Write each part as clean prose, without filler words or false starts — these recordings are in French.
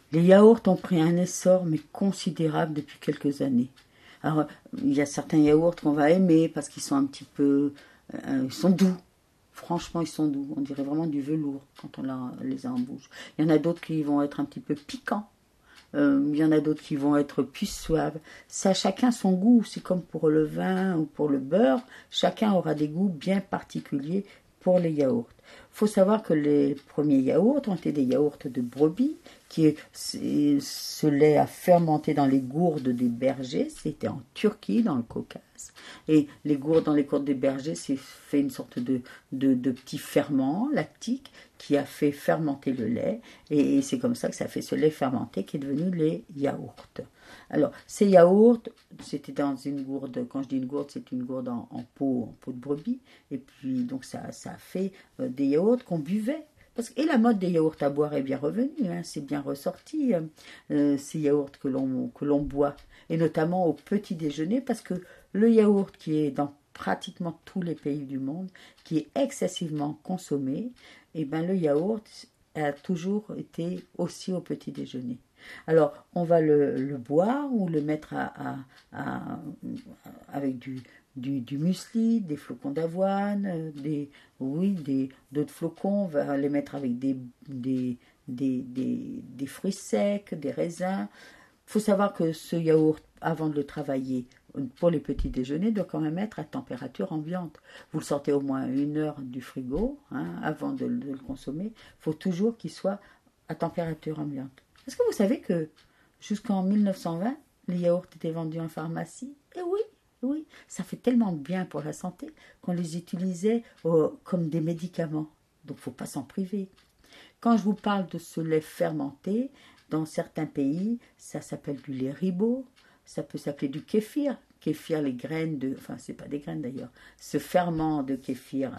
Les yaourts ont pris un essor, mais considérable depuis quelques années. Alors, il y a certains yaourts qu'on va aimer parce qu'ils sont un petit peu... ils sont doux. Franchement, ils sont doux. On dirait vraiment du velours quand les a en bouche. Il y en a d'autres qui vont être un petit peu piquants. Il y en a d'autres qui vont être plus suaves. Ça, chacun son goût. C'est comme pour le vin ou pour le beurre. Chacun aura des goûts bien particuliers pour les yaourts. Il faut savoir que les premiers yaourts ont été des yaourts de brebis, ce lait a fermenté dans les gourdes des bergers. C'était en Turquie, dans le Caucase. Et les gourdes dans les gourdes des bergers, c'est fait une sorte de petit ferment lactique qui a fait fermenter le lait. Et c'est comme ça que ça fait ce lait fermenté qui est devenu les yaourts. Alors, ces yaourts, c'était dans une gourde, quand je dis une gourde, c'est une gourde en peau de brebis. Et puis, donc, ça a fait des yaourts qu'on buvait. Et la mode des yaourts à boire est bien revenue, hein, c'est bien ressorti, ces yaourts que l'on boit. Et notamment au petit déjeuner, parce que le yaourt qui est dans pratiquement tous les pays du monde, qui est excessivement consommé, et ben le yaourt a toujours été aussi au petit déjeuner. Alors, on va le boire ou le mettre avec du muesli, des flocons d'avoine, d'autres flocons. On va les mettre avec des fruits secs, des raisins. Il faut savoir que ce yaourt, avant de le travailler pour les petits déjeuners, doit quand même être à température ambiante. Vous le sortez au moins 1 heure du frigo, hein, avant de le consommer. Il faut toujours qu'il soit à température ambiante. Est-ce que vous savez que jusqu'en 1920, les yaourts étaient vendus en pharmacie? Eh oui, oui, ça fait tellement bien pour la santé qu'on les utilisait comme des médicaments. Donc il ne faut pas s'en priver. Quand je vous parle de ce lait fermenté, dans certains pays, ça s'appelle du lait ribot, ça peut s'appeler du kéfir. Kéfir, les graines enfin c'est pas des graines d'ailleurs, ce ferment de kéfir,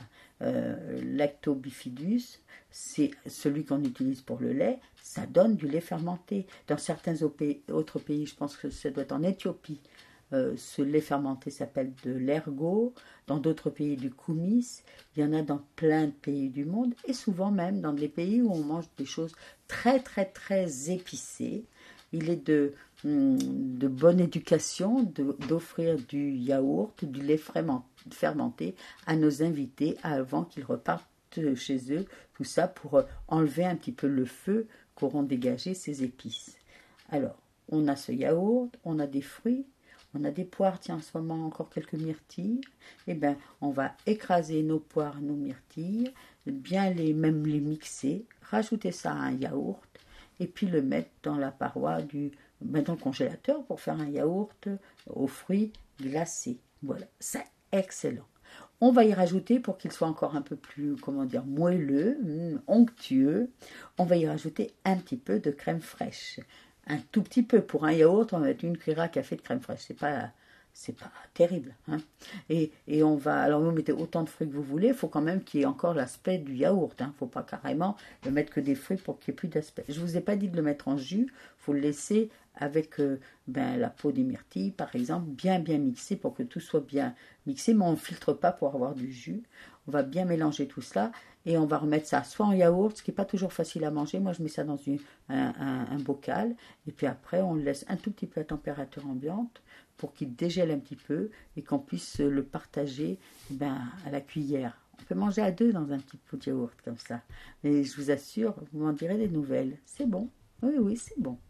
lactobifidus, c'est celui qu'on utilise pour le lait, ça donne du lait fermenté. Dans certains autres pays, je pense que ça doit être en Éthiopie, ce lait fermenté s'appelle de l'ergot, dans d'autres pays du koumis, il y en a dans plein de pays du monde, et souvent même dans des pays où on mange des choses très très très épicées. Il est de bonne éducation d'offrir du yaourt, du lait fermenté à nos invités avant qu'ils repartent chez eux, tout ça pour enlever un petit peu le feu qu'auront dégagé ces épices. Alors, on a ce yaourt, on a des fruits, on a des poires, tiens, en ce moment encore quelques myrtilles. Eh bien, on va écraser nos poires, nos myrtilles, bien même les mixer, rajouter ça à un yaourt, et puis le mettre dans la paroi dans le congélateur pour faire un yaourt aux fruits glacés. Voilà, c'est excellent. On va y rajouter, pour qu'il soit encore un peu plus, moelleux, onctueux, on va y rajouter un petit peu de crème fraîche. Un tout petit peu. Pour un yaourt, on va mettre une cuillère à café de crème fraîche. C'est pas terrible, hein. Et on va, alors vous mettez autant de fruits que vous voulez, il faut quand même qu'il y ait encore l'aspect du yaourt, hein. Il ne faut pas carrément le mettre que des fruits pour qu'il n'y ait plus d'aspect. Je ne vous ai pas dit de le mettre en jus, il faut le laisser avec la peau des myrtilles, par exemple, bien mixé pour que tout soit bien mixé, mais on ne filtre pas pour avoir du jus. On va bien mélanger tout cela et on va remettre ça soit en yaourt, ce qui n'est pas toujours facile à manger. Moi, je mets ça dans un bocal et puis après, on le laisse un tout petit peu à température ambiante pour qu'il dégèle un petit peu et qu'on puisse le partager à la cuillère. On peut manger à deux dans un petit pot de yaourt comme ça. Mais je vous assure, vous m'en direz des nouvelles. C'est bon. Oui, c'est bon.